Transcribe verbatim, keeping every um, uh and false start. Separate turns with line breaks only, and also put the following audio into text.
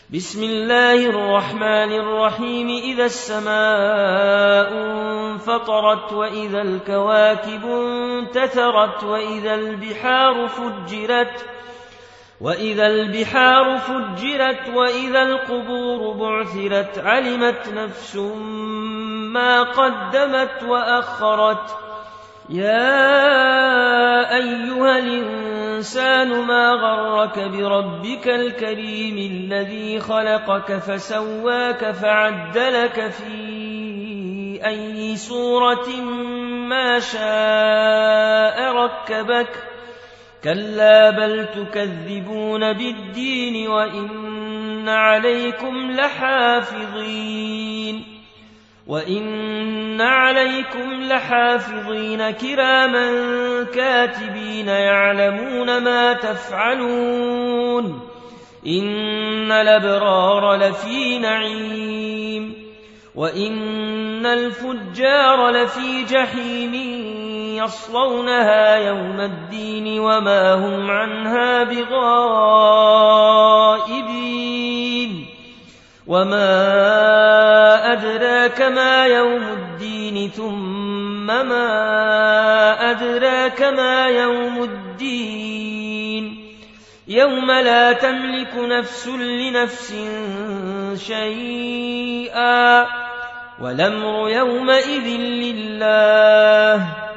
بسم الله الرحمن الرحيم إذا السماء انفطرت وإذا الكواكب انتثرت وإذا البحار فجرت وإذا البحار فجرت وإذا القبور بعثرت علمت نفس ما قدمت وأخرت يا أيها الإنسان ما غرك بربك الكريم الذي خلقك فسواك فعدلك في أي صورة ما شاء ركبك كلا بل تكذبون بالدين وإن عليكم لحافظين وإن عليكم لحافظين كراما كاتبين يعلمون ما تفعلون إن الأبرار لفي نعيم وإن الفجار لفي جحيم يصلونها يوم الدين وما هم عنها بغائبين وما أدراك ما يوم الدين ثم ما أدراك ما يوم الدين يوم لا تملك نفس لنفس شيئا والأمر يومئذ لله